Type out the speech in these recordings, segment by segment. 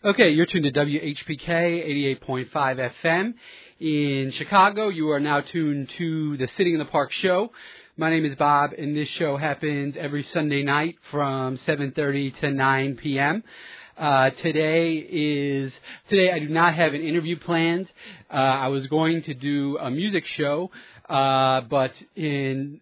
Okay, you're tuned to WHPK 88.5 FM. In Chicago, you are now tuned to the Sitting in the Park show. My name is Bob, and this show happens every Sunday night from 7:30 to 9 p.m. Today I do not have an interview planned. I was going to do a music show, but in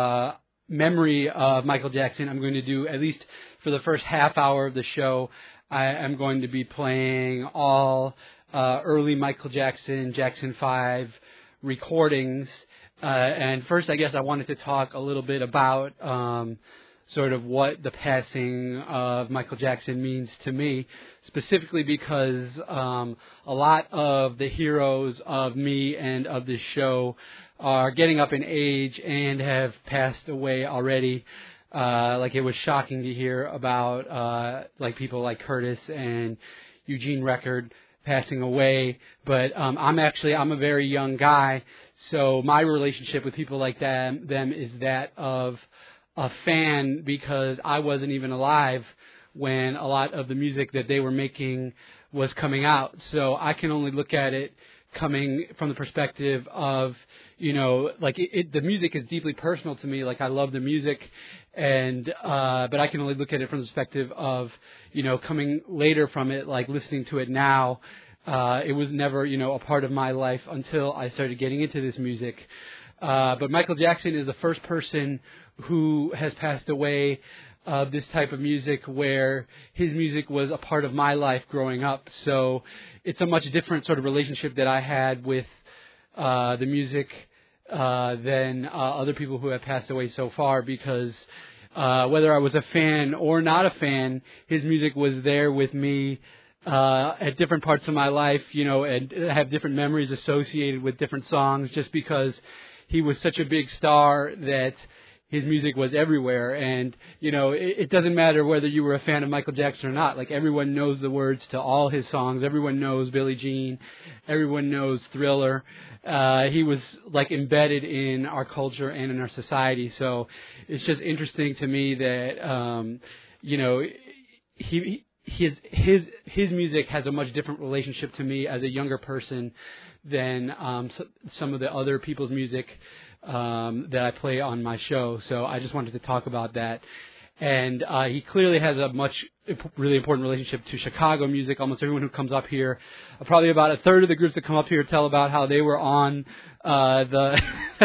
memory of Michael Jackson, I'm going to do, at least for the first half hour of the show, I am going to be playing all early Michael Jackson, Jackson 5 recordings. And first, I guess I wanted to talk a little bit about sort of what the passing of Michael Jackson means to me, specifically because a lot of the heroes of me and of this show are getting up in age and have passed away already. Like, it was shocking to hear about like people like Curtis and Eugene Record passing away. But I'm a very young guy, so my relationship with people like them is that of a fan, because I wasn't even alive when a lot of the music that they were making was coming out. So I can only look at it coming from the perspective of, you know, like the music is deeply personal to me. Like, I love the music, and but I can only look at it from the perspective of, you know, coming later from it, like listening to it now. It was never, you know, a part of my life until I started getting into this music. But Michael Jackson is the first person who has passed away of this type of music where his music was a part of my life growing up. So it's a much different sort of relationship that I had with the music than other people who have passed away so far, because whether I was a fan or not a fan, his music was there with me at different parts of my life, you know, and I have different memories associated with different songs, just because he was such a big star that his music was everywhere. And, you know, it doesn't matter whether you were a fan of Michael Jackson or not. Like, everyone knows the words to all his songs. Everyone knows Billie Jean. Everyone knows Thriller. He was, like, embedded in our culture and in our society. So it's just interesting to me that, you know, his music has a much different relationship to me as a younger person than some of the other people's music that I play on my show. So I just wanted to talk about that. And he clearly has a really important relationship to Chicago music. Almost everyone who comes up here, probably about a third of the groups that come up here tell about how they were on the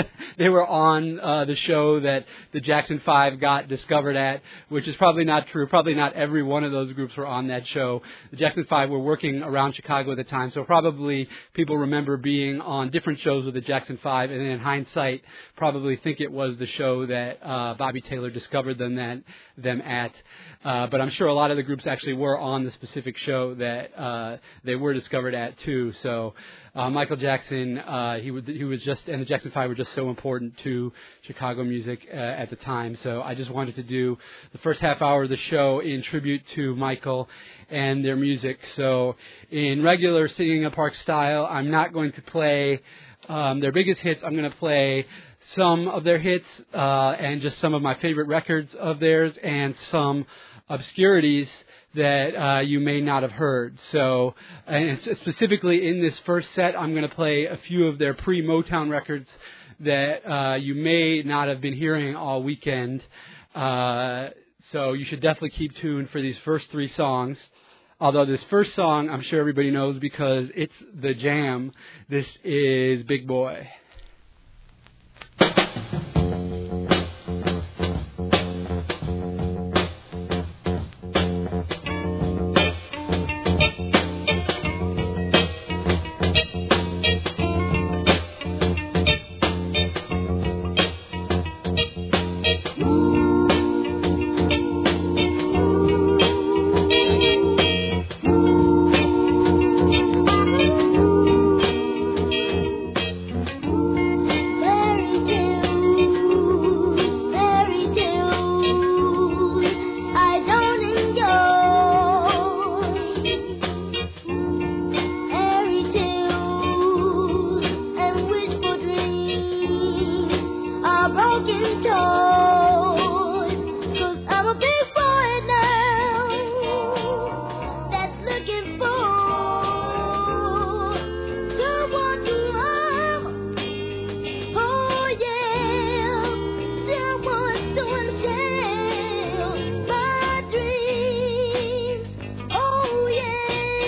show that the Jackson 5 got discovered at, which is probably not true. Probably not every one of those groups were on that show. The Jackson 5 were working around Chicago at the time, so probably people remember being on different shows with the Jackson 5, and in hindsight, probably think it was the show that Bobby Taylor discovered them at. But I'm sure a lot of the groups actually were on the specific show that they were discovered at too. So Michael Jackson, he was just, and the Jackson 5 were just so important to Chicago music at the time. So I just wanted to do the first half hour of the show in tribute to Michael and their music. So in regular Sitting in the Park style, I'm not going to play their biggest hits. I'm going to play some of their hits and just some of my favorite records of theirs, and some obscurities that you may not have heard. So, and specifically in this first set, I'm going to play a few of their pre-Motown records that you may not have been hearing all weekend. So you should definitely keep tuned for these first three songs. Although this first song, I'm sure everybody knows because it's the jam. This is Big Boy. looking for someone to love. Oh yeah, someone to understand my dreams. Oh yeah,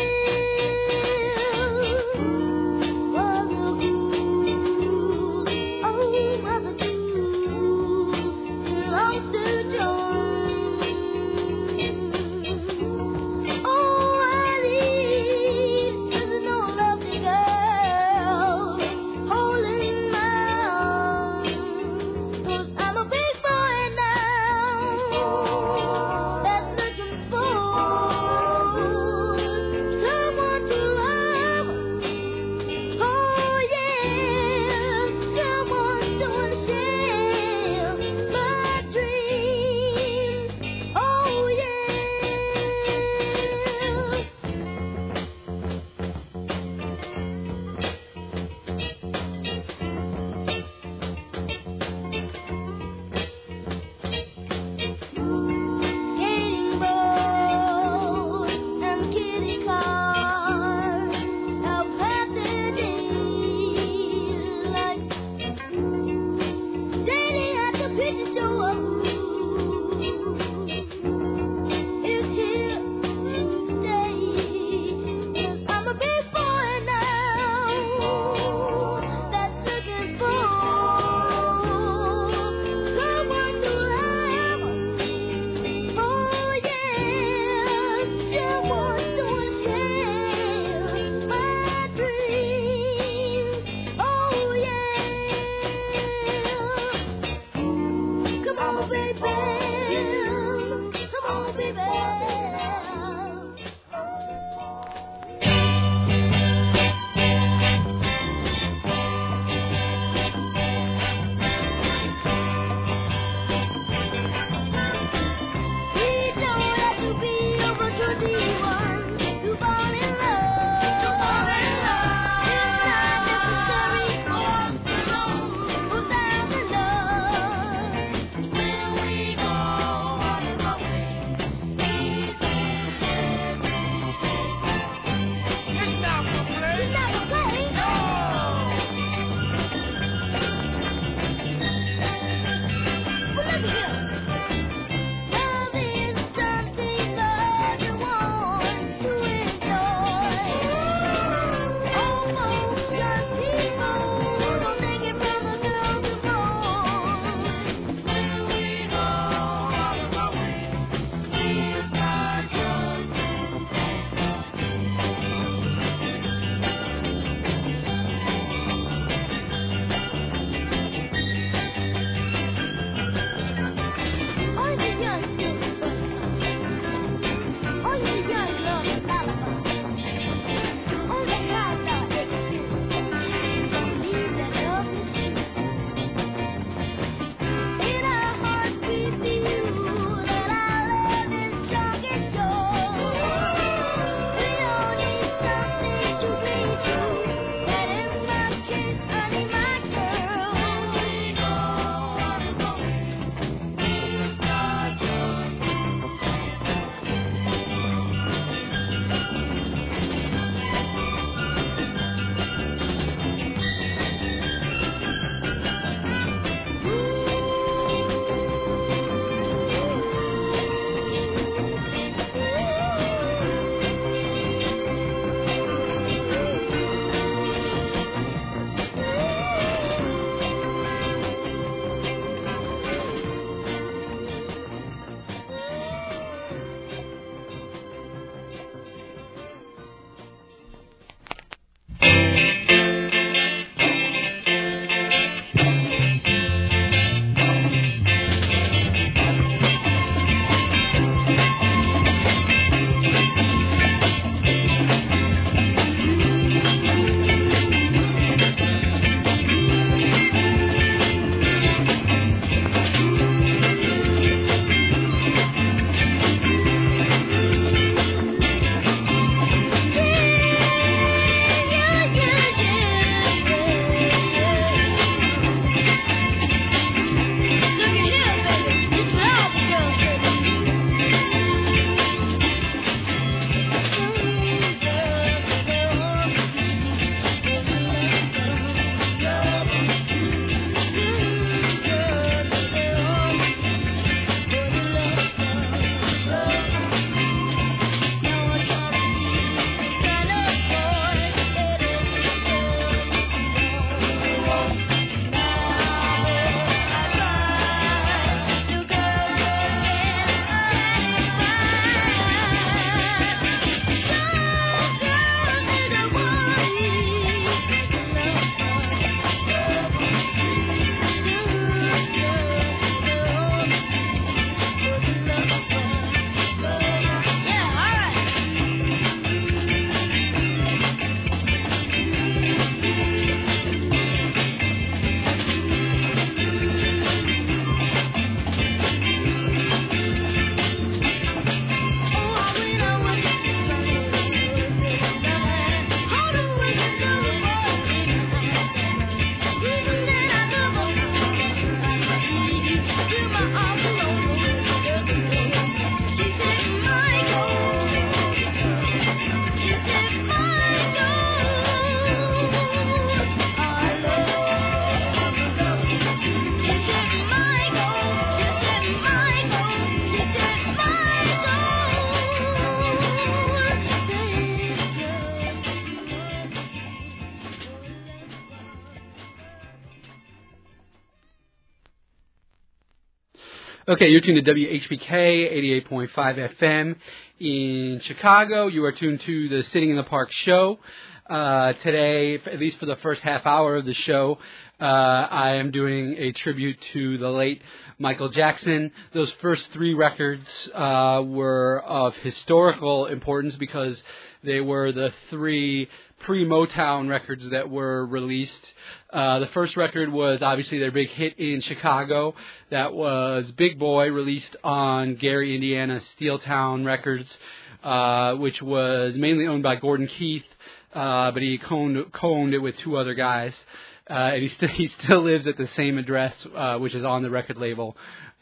Mother Goose, oh Mother Goose, belongs to John. Oh, I Okay, you're tuned to WHBK 88.5 FM in Chicago. You are tuned to the Sitting in the Park show. Today, at least for the first half hour of the show, I am doing a tribute to the late Michael Jackson. Those first three records were of historical importance because they were the three pre-Motown records that were released. The first record was obviously their big hit in Chicago. That was Big Boy, released on Gary, Indiana Steeltown Records, which was mainly owned by Gordon Keith, but he co-owned it with two other guys. And he still lives at the same address, which is on the record label.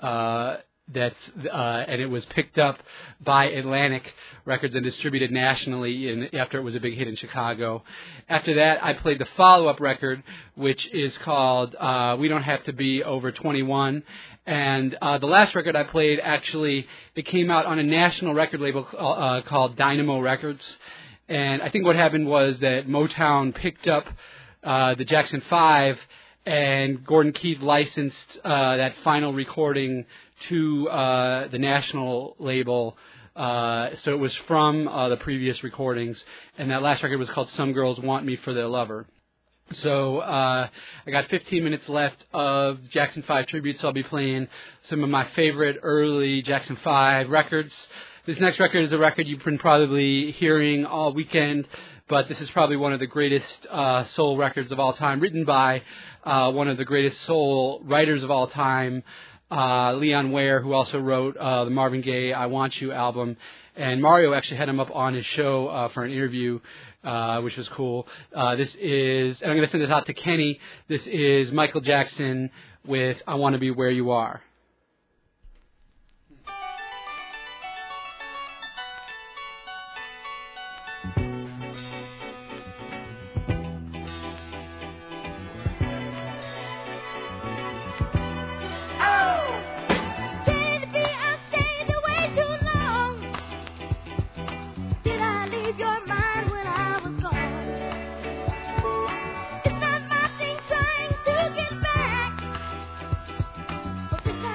And it was picked up by Atlantic Records and distributed nationally after it was a big hit in Chicago. After that, I played the follow-up record, which is called We Don't Have to Be Over 21. And the last record I played, actually, it came out on a national record label called Dynamo Records. And I think what happened was that Motown picked up the Jackson 5, and Gordon Keith licensed that final recording to the national label. So it was from the previous recordings, and that last record was called Some Girls Want Me for Their Lover. So I got 15 minutes left of Jackson 5 tributes. So I'll be playing some of my favorite early Jackson 5 records. This next record is a record you've been probably hearing all weekend, but this is probably one of the greatest soul records of all time, written by one of the greatest soul writers of all time, Leon Ware, who also wrote the Marvin Gaye I Want You album. And Mario actually had him up on his show for an interview, which was cool. This is, and I'm going to send this out to Kenny, this is Michael Jackson with I Want to Be Where You Are. It's not my thing trying to get back.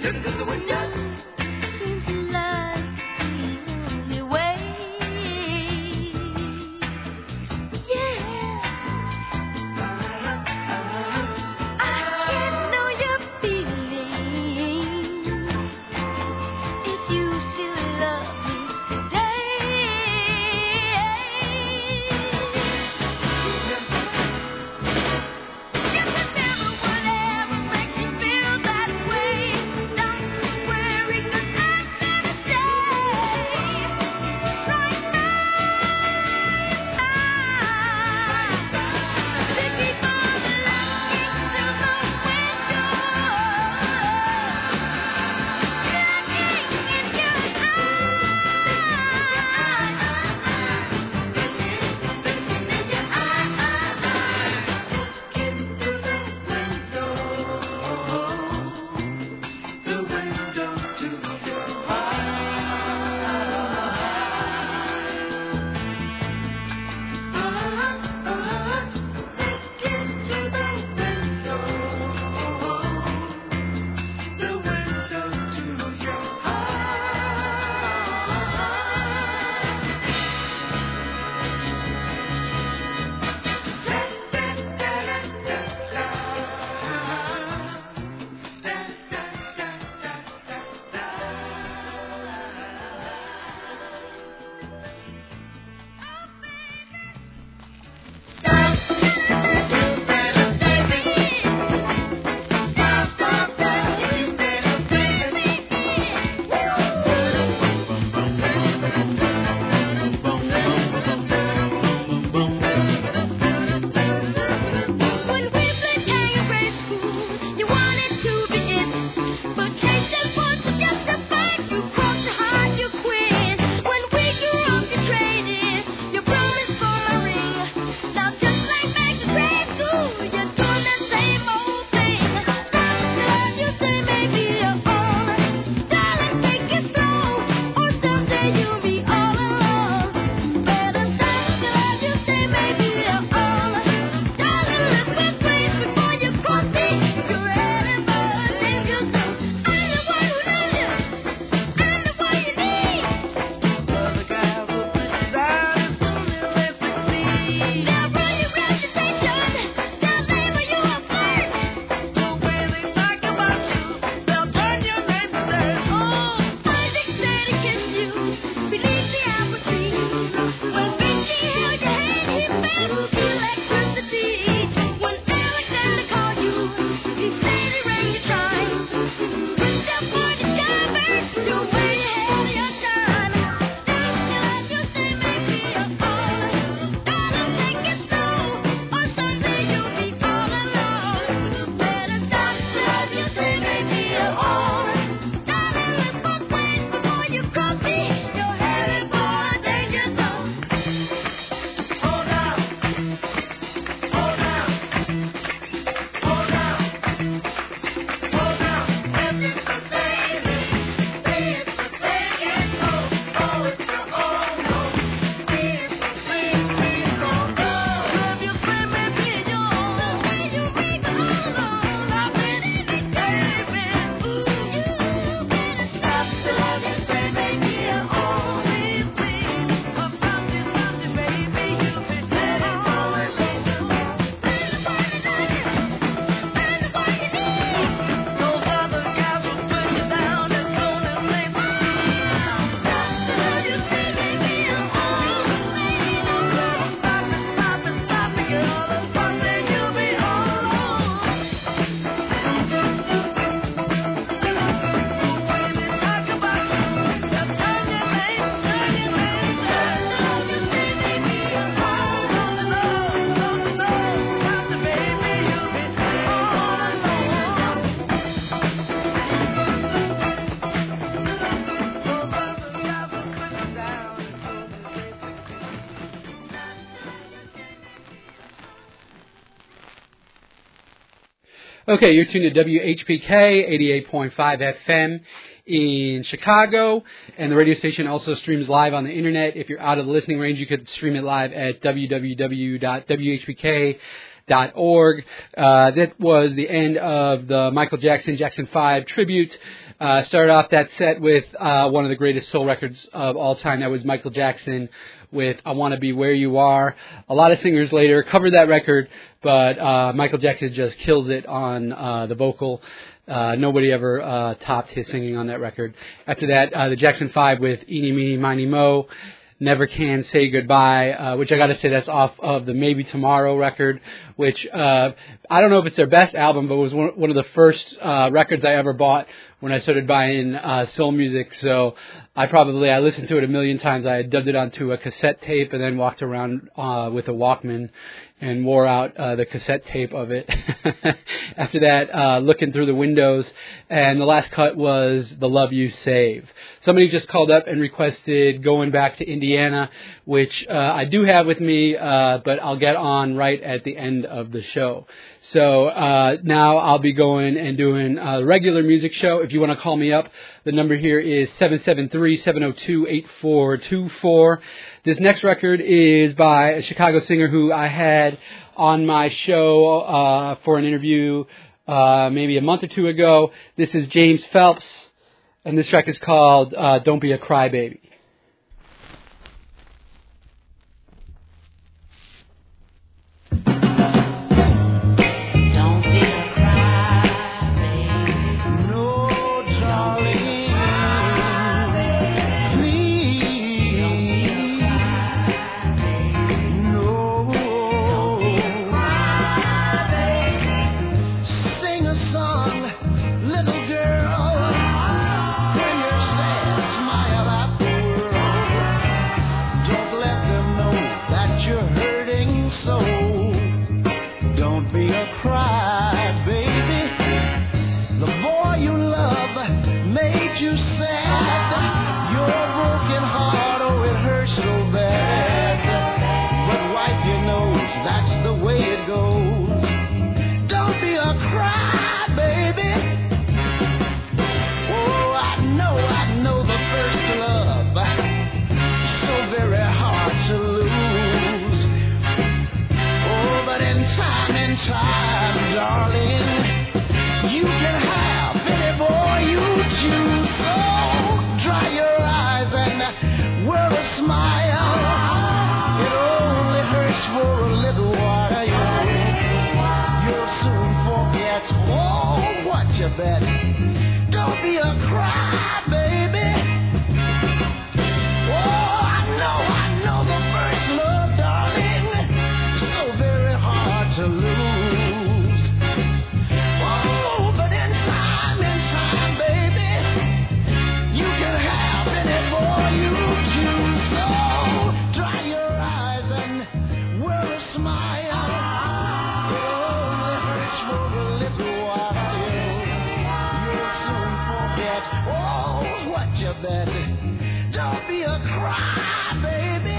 Okay, you're tuned to WHPK 88.5 FM in Chicago, and the radio station also streams live on the internet. If you're out of the listening range, you could stream it live at www.whpk.org. That was the end of the Michael Jackson 5 tribute. Started off that set with one of the greatest soul records of all time. That was Michael Jackson with I Want to Be Where You Are. A lot of singers later covered that record, but Michael Jackson just kills it on the vocal. Nobody ever topped his singing on that record. After that, the Jackson 5 with Eeny, Meeny, Miny, Mo. Never Can Say Goodbye, which I got to say that's off of the Maybe Tomorrow record, which I don't know if it's their best album, but it was one of the first records I ever bought when I started buying soul music. So I listened to it a million times. I dubbed it onto a cassette tape and then walked around with a Walkman and wore out the cassette tape of it. After that, Looking Through the Windows, and the last cut was The Love You Save. Somebody just called up and requested Going Back to Indiana, which I do have with me, but I'll get on right at the end of the show. So now I'll be going and doing a regular music show. If you want to call me up, the number here is 773-702-8424. This next record is by a Chicago singer who I had on my show for an interview maybe a month or two ago. This is James Phelps, and this track is called Don't Be a Crybaby. Don't be a crybaby. Oh, I know the first love, darling, so very hard to lose. Oh, but in time, baby, you can have any boy you choose. So dry your eyes and wear a smile. It only hurts for a little while. Oh, what you bet? Don't be a crybaby.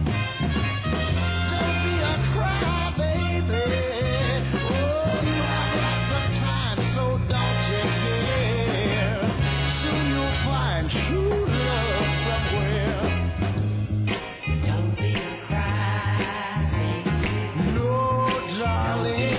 Don't be a crybaby. Oh, you have lots of time, so don't you care. Soon you'll find true love somewhere. Don't be a crybaby. No, darling.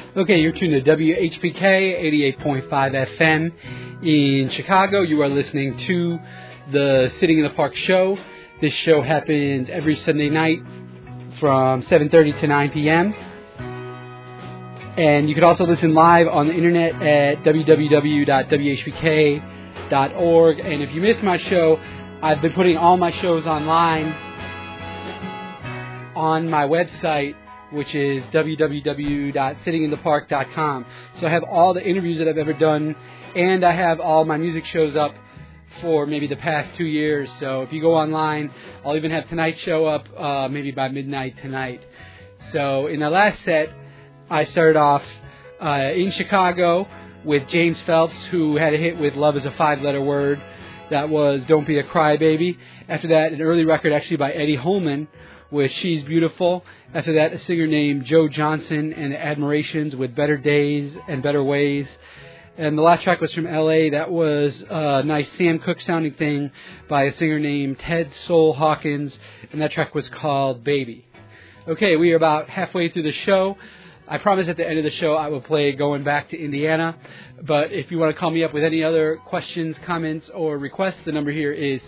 Okay, you're tuned to WHPK 88.5 FM in Chicago. You are listening to the Sitting in the Park show. This show happens every Sunday night from 7:30 to 9 p.m. And you can also listen live on the internet at www.whpk.org. And if you missed my show, I've been putting all my shows online on my website, which is www.sittinginthepark.com. So I have all the interviews that I've ever done, and I have all my music shows up for maybe the past 2 years. So if you go online, I'll even have tonight's show up maybe by midnight tonight. So in the last set, I started off in Chicago with James Phelps, who had a hit with Love is a 5-Letter Word. That was Don't Be a Crybaby. After that, an early record actually by Eddie Holman with She's Beautiful. After that, a singer named Joe Johnson and the Admirations with Better Days and Better Ways. And the last track was from L.A. That was a nice Sam Cooke sounding thing by a singer named Ted Soul Hawkins, and that track was called Baby. Okay, we are about halfway through the show. I promise at the end of the show I will play Going Back to Indiana. But if you want to call me up with any other questions, comments, or requests, the number here is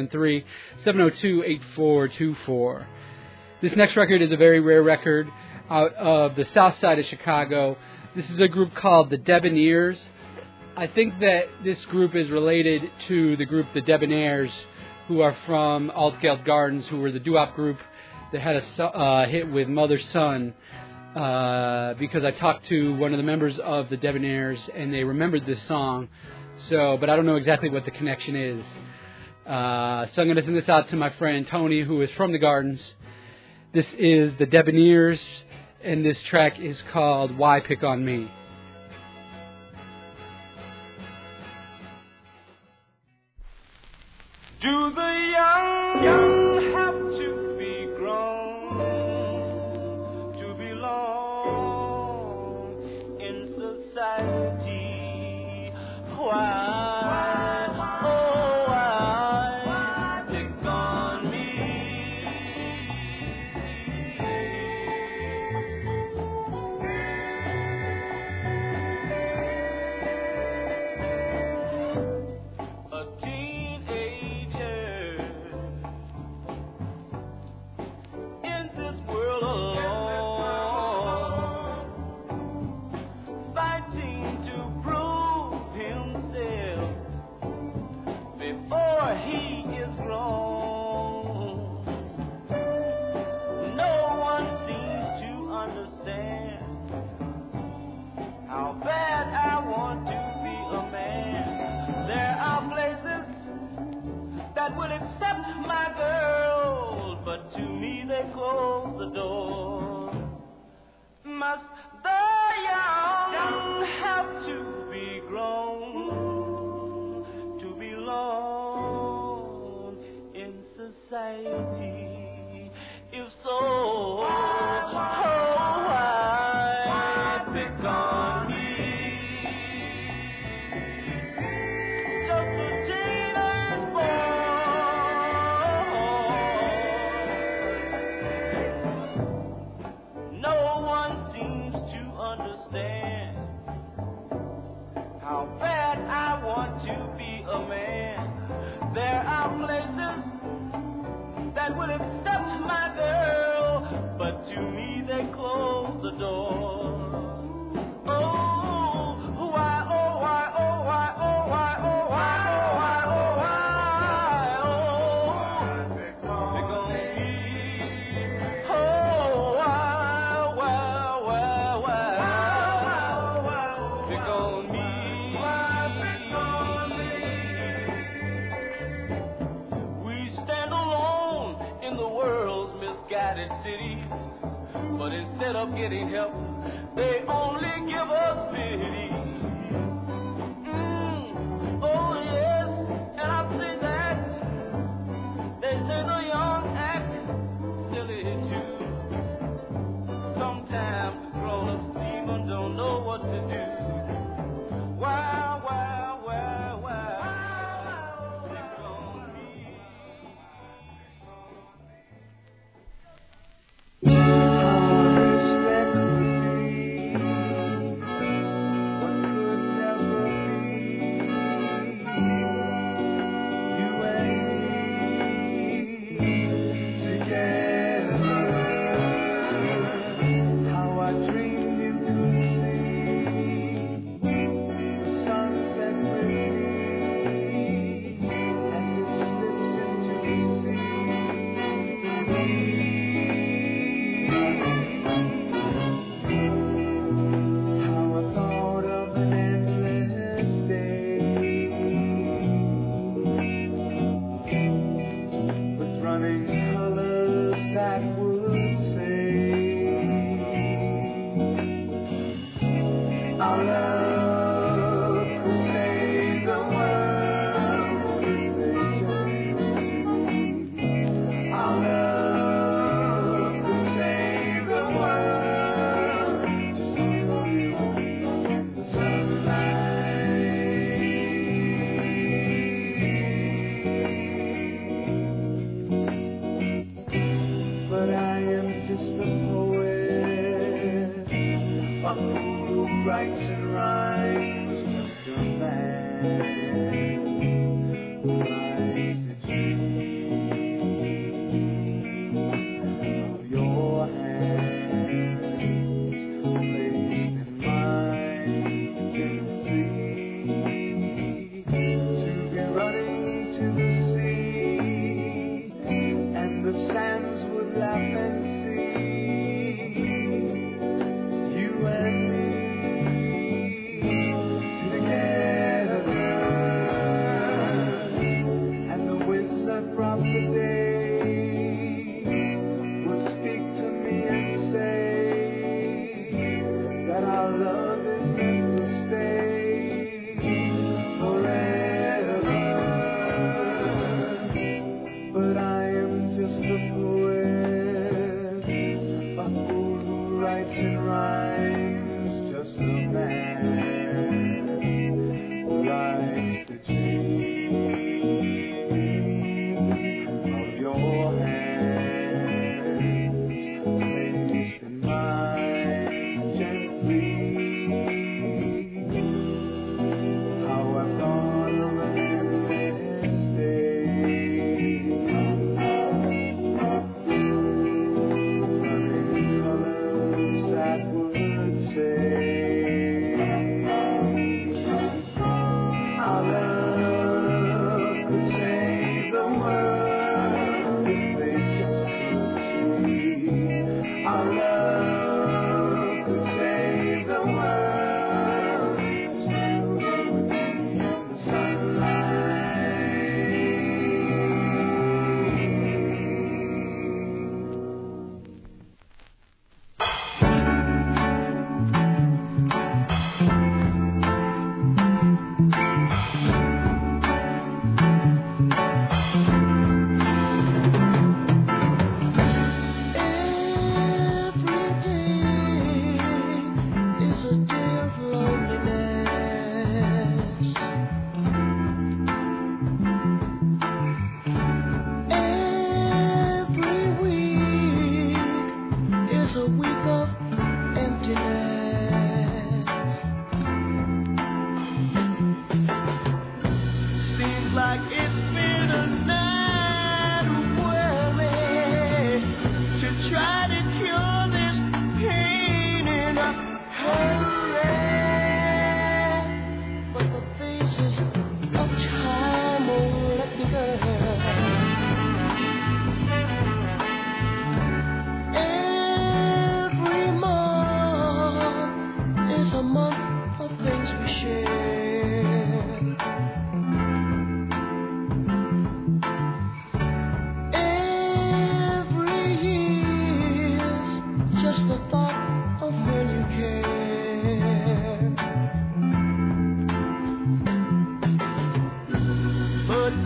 773-702-8424. This next record is a very rare record out of the south side of Chicago. This is a group called the Debonaires. I think that this group is related to the group the Debonaires, who are from Altgeld Gardens, who were the doo-wop group that had a hit with Mother Son. Because I talked to one of the members of the Debonaires and they remembered this song. But I don't know exactly what the connection is. So I'm going to send this out to my friend Tony, who is from the Gardens. This is the Debonaires, and this track is called Why Pick on Me. Do the young have to be grown to belong in society? Why, oh why pick on me? A teenager in this world alone, fighting to prove himself before he is grown. No one seems to understand how bad I want to be a man. There are places that will accept my girl, but to me they close the door. Must the young have to be grown to belong in society? If so, why pick on me? Just a teenage boy. No one seems to understand how bad I want to be a man. There are places that will accept my girl, but to me they close the door. Oh, why, oh, why, oh, why, oh, why, oh, why, oh, why, oh, why, oh, pick on me. Oh, why, pick on me. We stand alone in the world's misguided cities, but instead of getting help, they only give us pity. Oh yes, and I say that they say the young act silly too. Sometimes the grown-ups even don't know what to do. Why, pick on me? Promise that we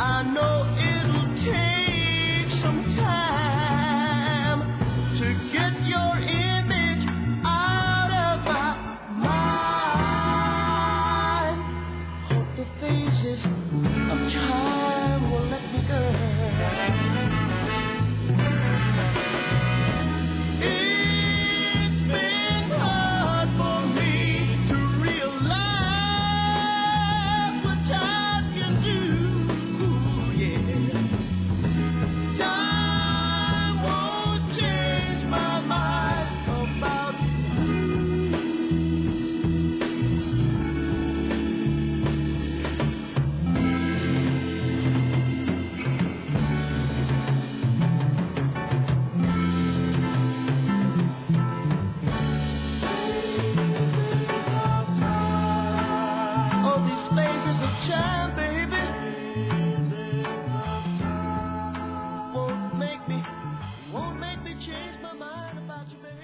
I know it'll take some time to get your image out of my mind. Hope the phases of time will let me go. It's been hard for me to realize what time can do. Yeah, time won't change my mind about you. All these phases of time, baby, won't make me change my mind about you, baby.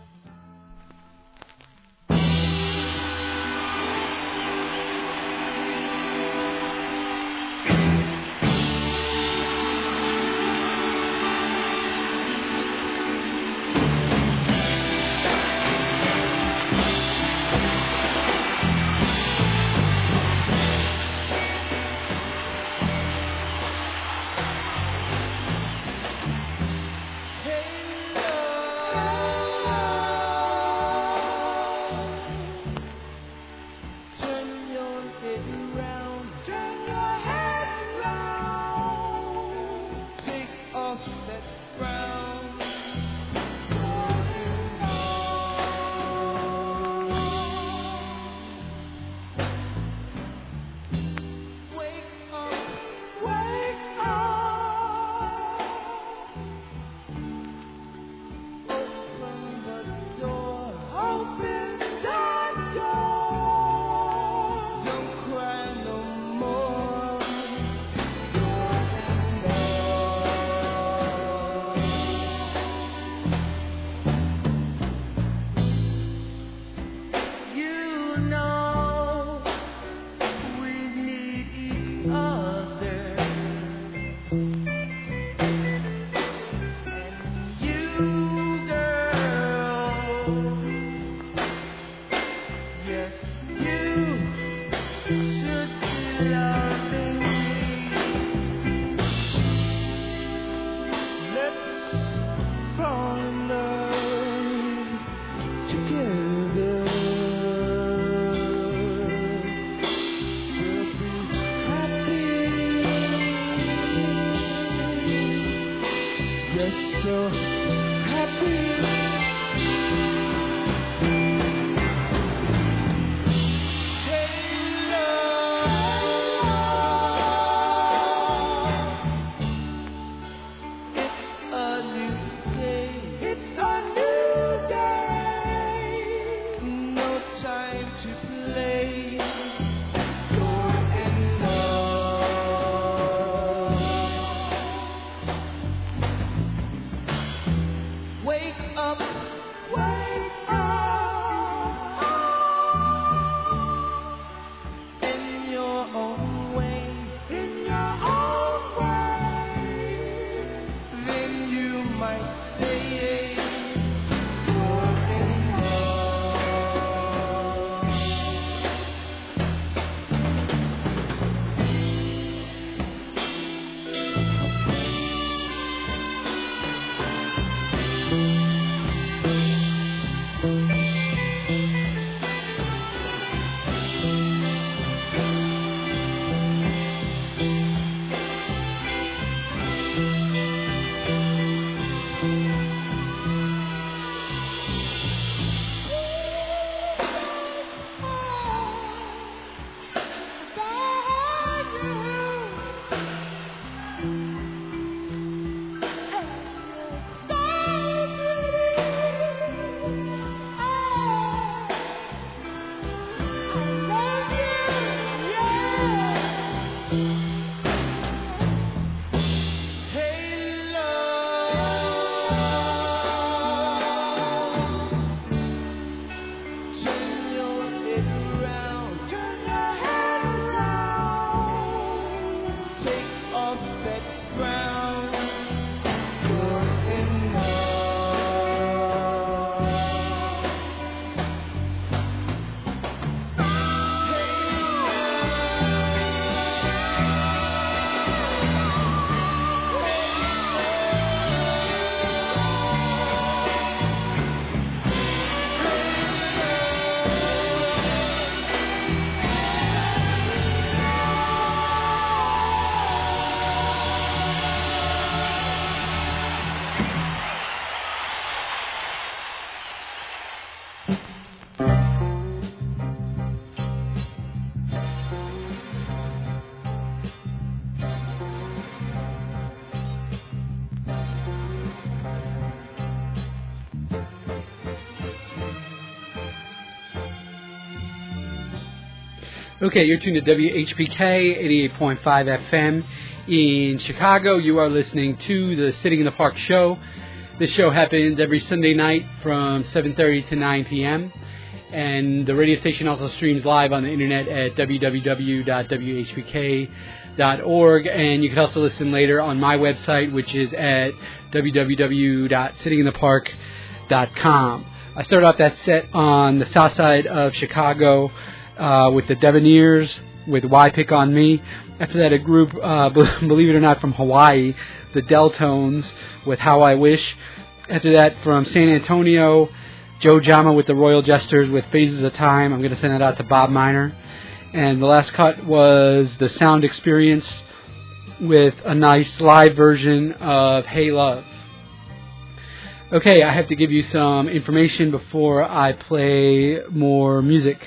Turn your head around. Take off that frown. Wake up. Open the door. Don't cry no more. You know we need each other. And you, girl, yes, you should be loving me. Let's fall in love together. We'll be happy. Yes, so happy. It's a new day. No time to play. You're in love. perfect ground. Good enough. Okay, you're tuned to WHPK 88.5 FM in Chicago. You are listening to the Sitting in the Park show. This show happens every Sunday night from 7:30 to 9 p.m. And the radio station also streams live on the internet at www.whpk.org. And you can also listen later on my website, which is at www.sittinginthepark.com. I started off that set on the south side of Chicago with the Devoneers, with Why Pick on Me. After that, a group, believe it or not, from Hawaii, the Deltones, with How I Wish. After that, from San Antonio, Joe Jama with the Royal Jesters with Phases of Time. I'm going to send that out to Bob Miner. And the last cut was the Sound Experience with a nice live version of Hey Love. Okay, I have to give you some information before I play more music.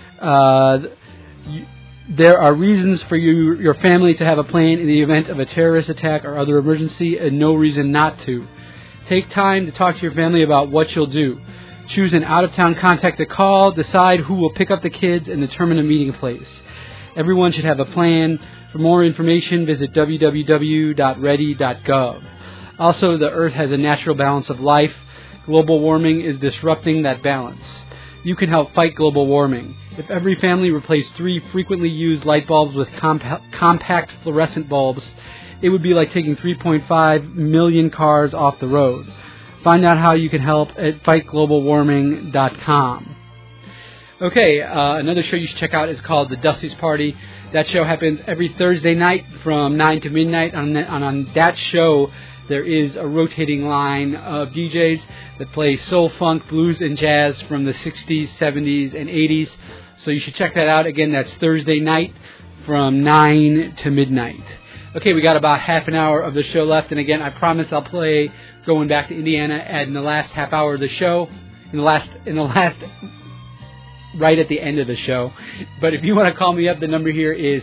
There are reasons for your family to have a plan in the event of a terrorist attack or other emergency, and no reason not to. Take time to talk to your family about what you'll do. Choose an out-of-town contact to call, decide who will pick up the kids, and determine a meeting place. Everyone should have a plan. For more information, visit www.ready.gov. Also, the Earth has a natural balance of life. Global warming is disrupting that balance. You can help fight global warming. If every family replaced 3 frequently used light bulbs with compact fluorescent bulbs, it would be like taking 3.5 million cars off the road. Find out how you can help at fightglobalwarming.com. Okay, another show you should check out is called The Dusty's Party. That show happens every Thursday night from 9 to midnight. On that show, there is a rotating line of DJs that play soul, funk, blues, and jazz from the 60s, 70s, and 80s. So you should check that out. Again, that's Thursday night from 9 to midnight. Okay, we got about half an hour of the show left. And again, I promise I'll play Going Back to Indiana in the last half hour of the show. In the last, right at the end of the show. But if you want to call me up, the number here is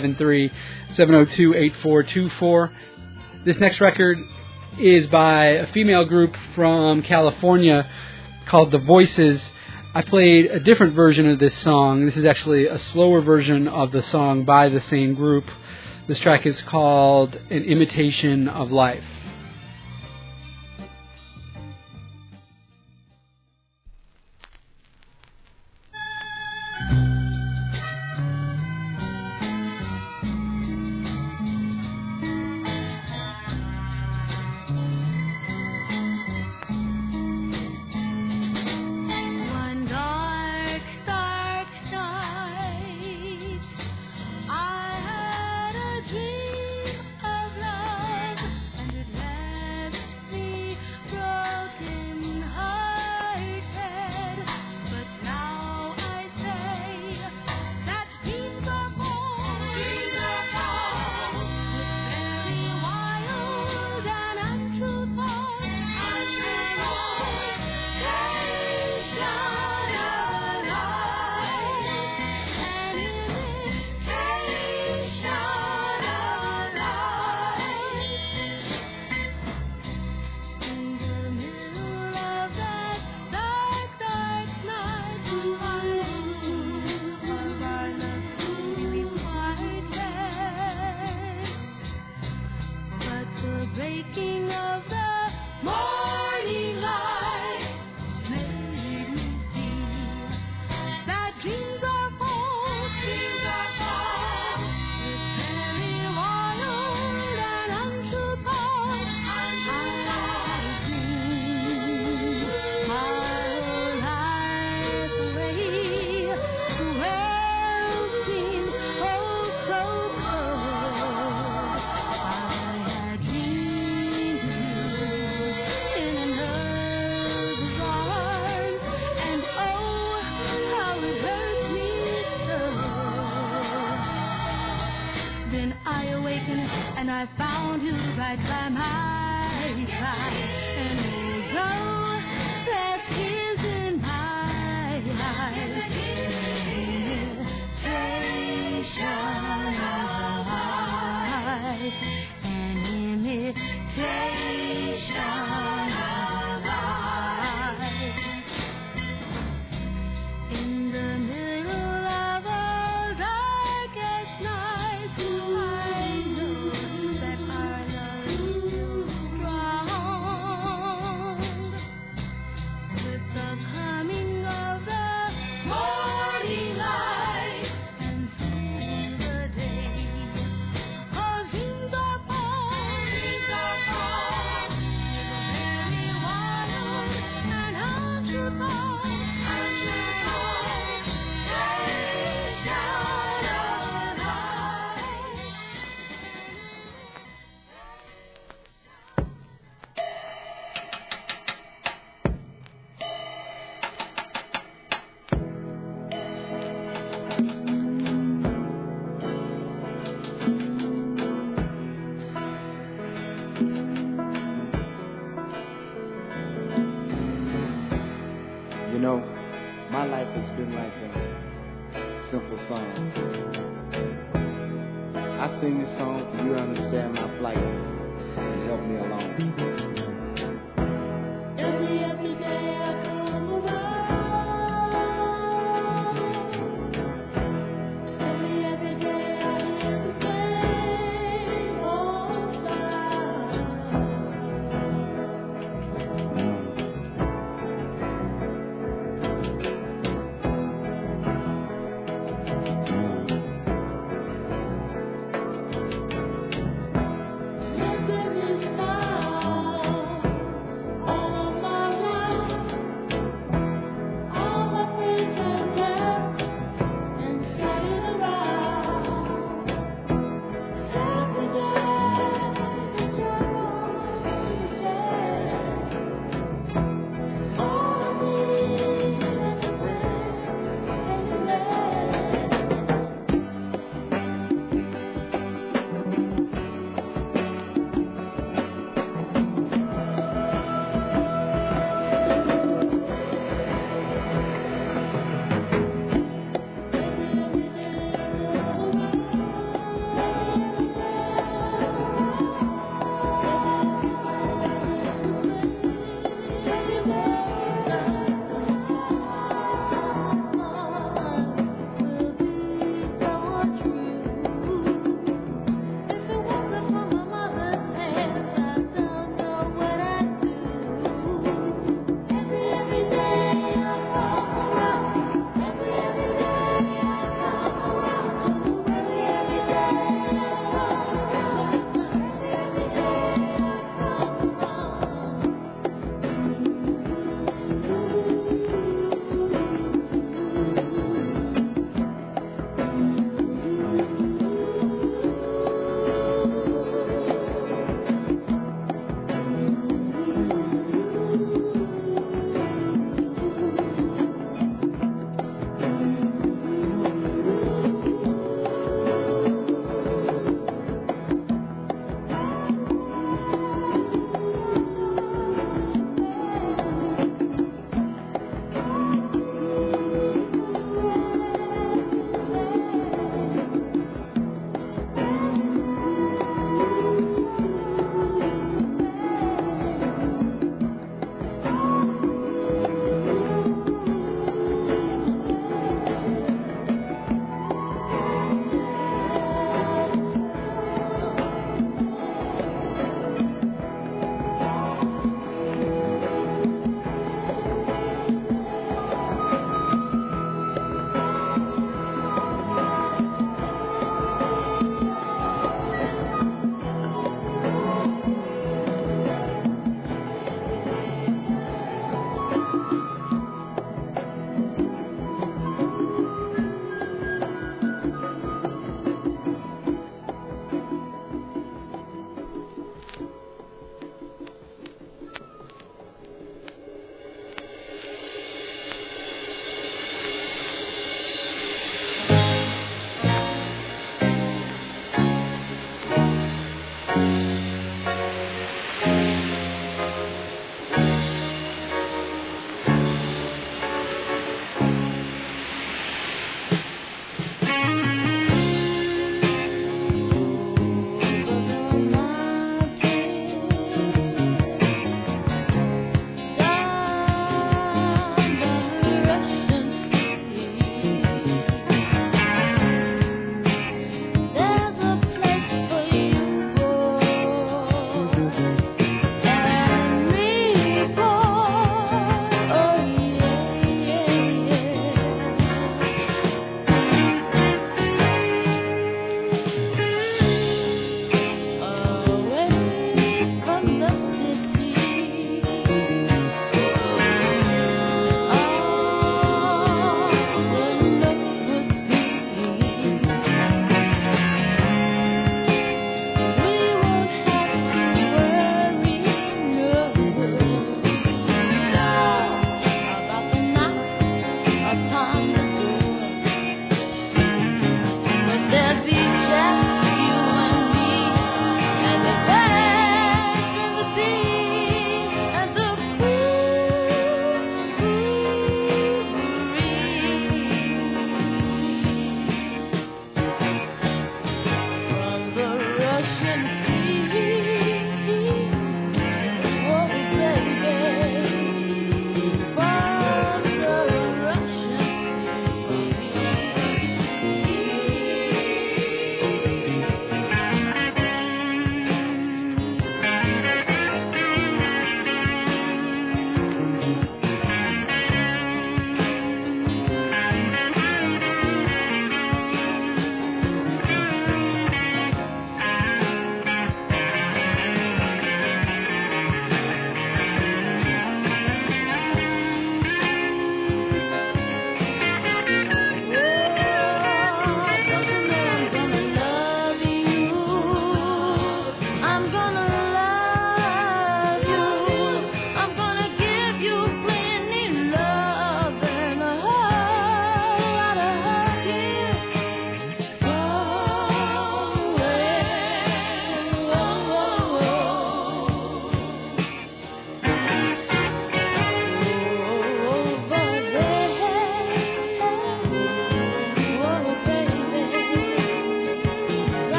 773-702-8424. This next record is by a female group from California called The Voices. I played a different version of this song. This is actually a slower version of the song by the same group. This track is called An Imitation of Life. I had a dream of love, and it and I found you right by my side. And although there's tears in my eyes, an imitation of life. In the middle of the darkest night, I know that our love is strong. With the coming of the morning light and through the day, our dreams are born, very wild and untrue. You know, my life has been like a simple song. I sing this song for you to understand my plight and help me along. Every day I come around. Every day I hear the same old Nothing is fine.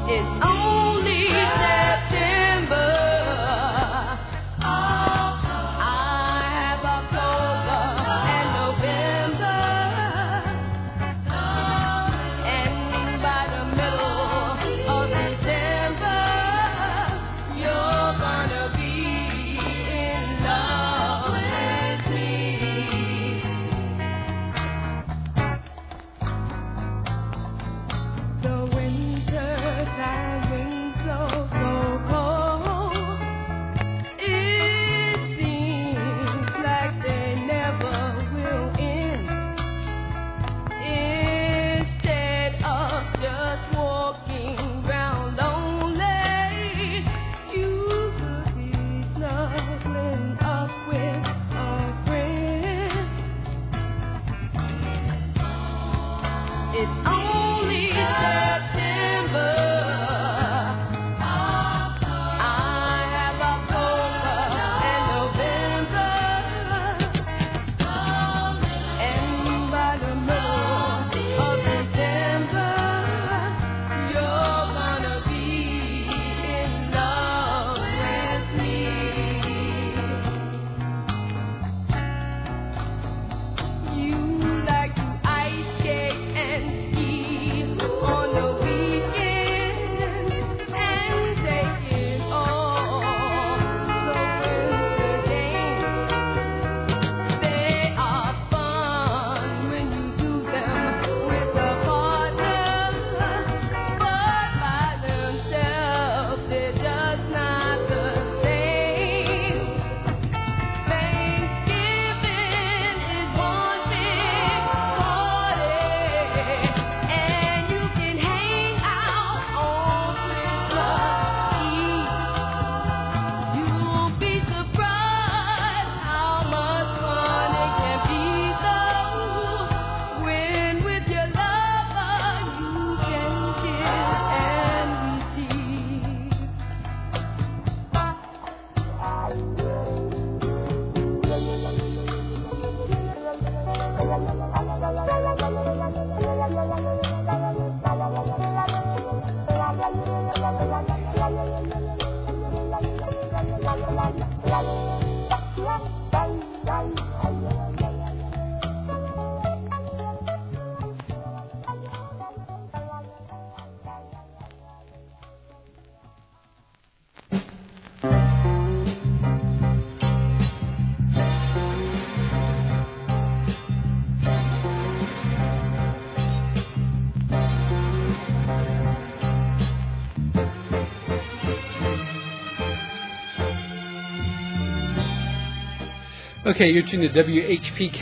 Okay, you're tuned to WHPK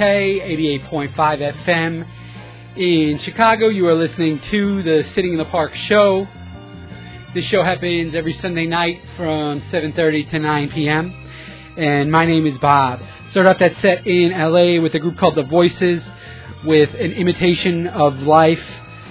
88.5 FM. In Chicago, you are listening to the Sitting in the Park show. This show happens every Sunday night from 7:30 to 9 p.m. And my name is Bob. Started out that set in LA with a group called The Voices with An Imitation of Life.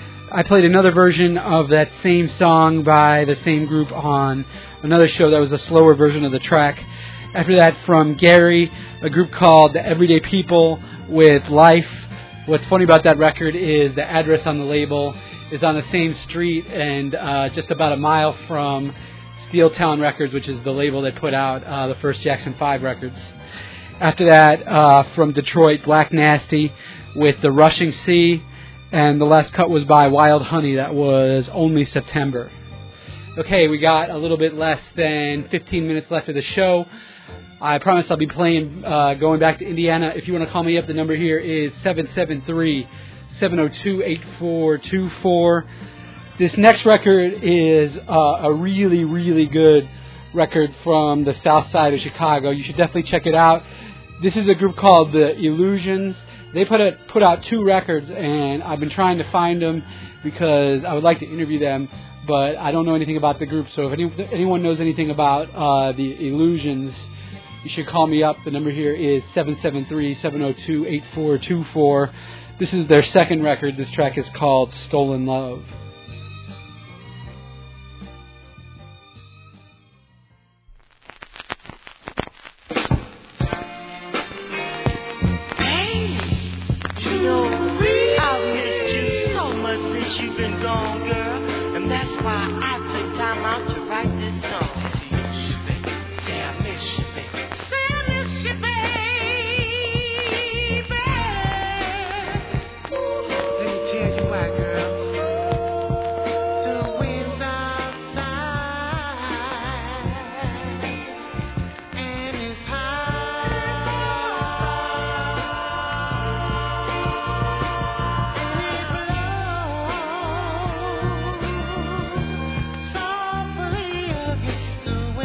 I played another version of that same song by the same group on another show that was a slower version of the track. After that, from Gary, a group called The Everyday People with Life. What's funny about that record is the address on the label is on the same street and just about a mile from Steel Town Records, which is the label that put out the first Jackson 5 records. After that, from Detroit, Black Nasty with The Rushing Sea. And the last cut was by Wild Honey. That was Only September. Okay, we got a little bit less than 15 minutes left of the show. I promise I'll be playing, going back to Indiana. If you want to call me up, the number here is 773-702-8424. This next record is a really, really good record from the south side of Chicago. You should definitely check it out. This is a group called The Illusions. They put out 2 records, and I've been trying to find them because I would like to interview them, but I don't know anything about the group. So if anyone knows anything about The Illusions, you should call me up. The number here is 773-702-8424. This is their second record. This track is called Stolen Love. Hey, you know, I've missed you so much since you've been gone, girl, and that's why why I took time out to write this song to you. Say I miss you, baby. Say I miss you, baby. Let me tell you why, girl. The wind's outside and it's high and it blows softly against the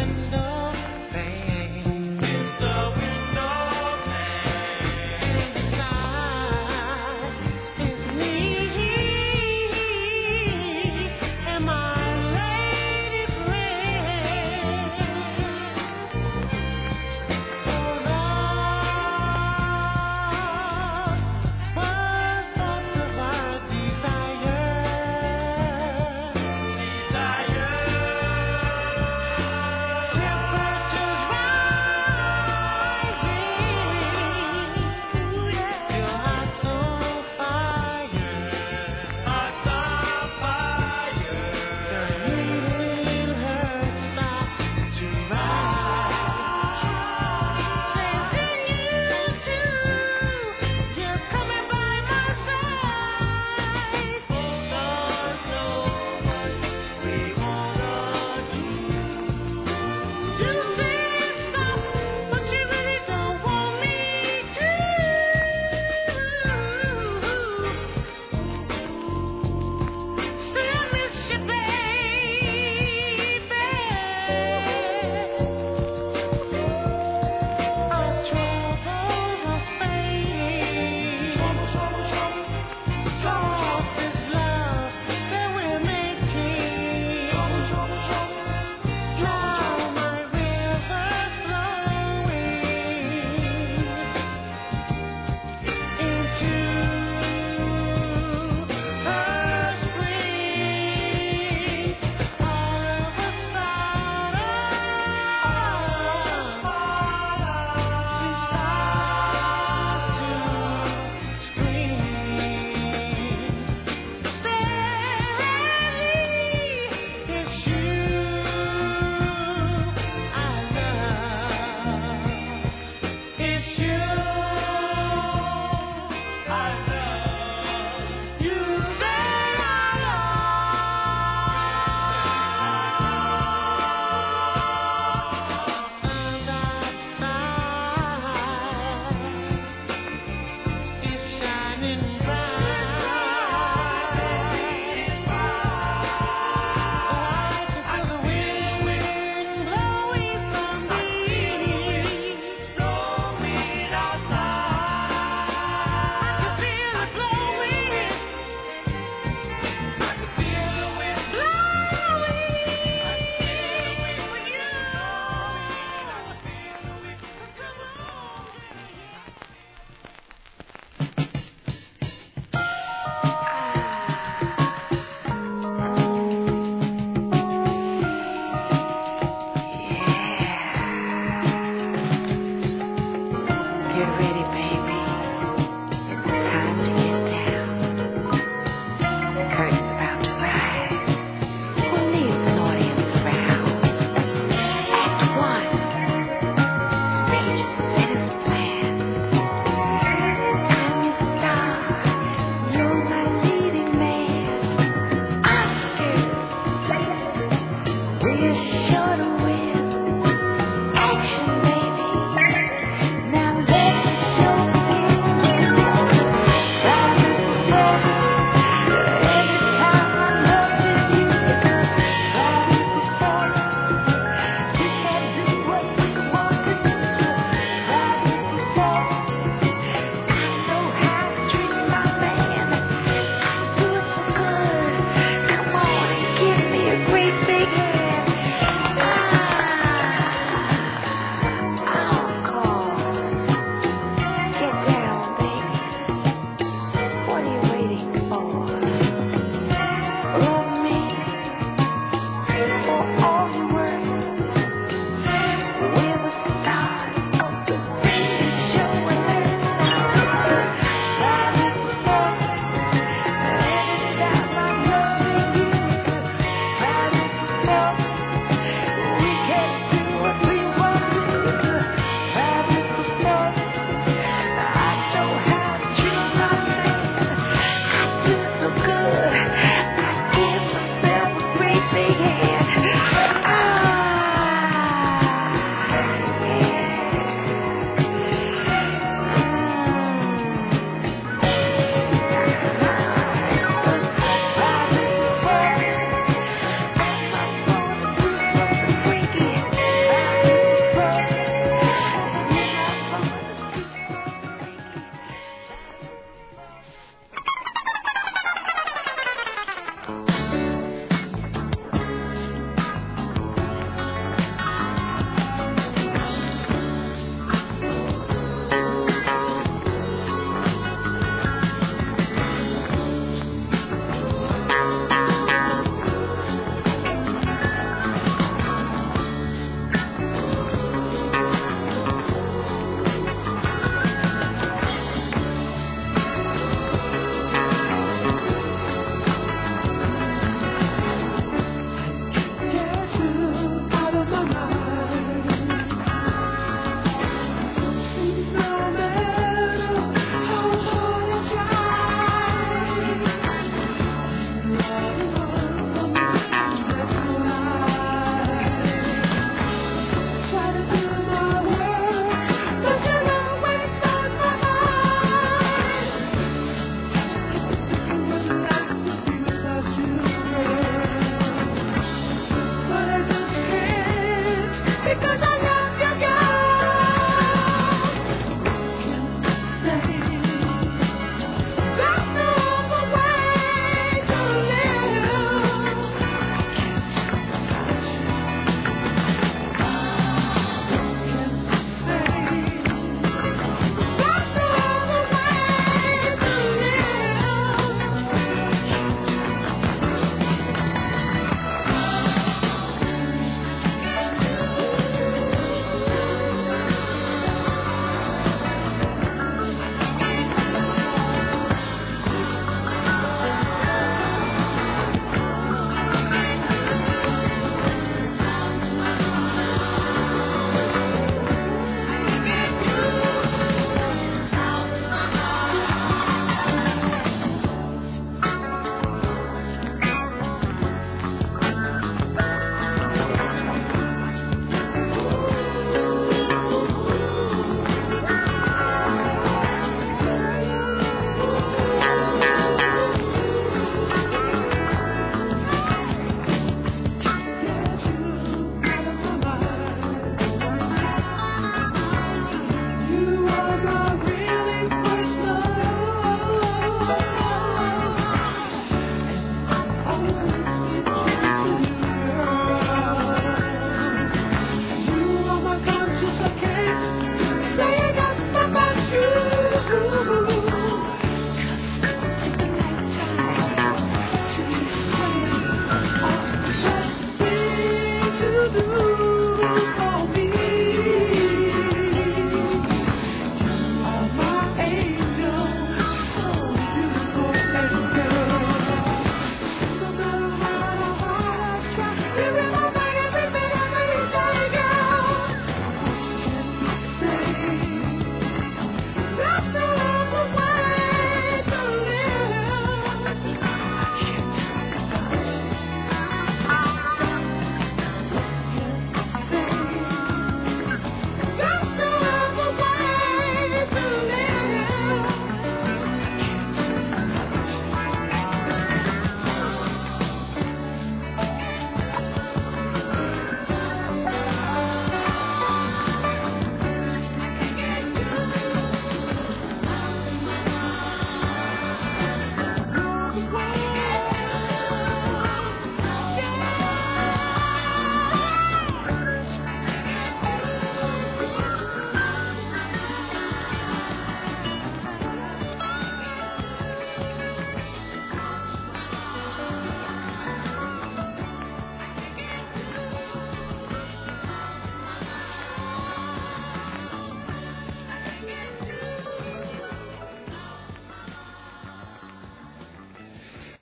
big hand.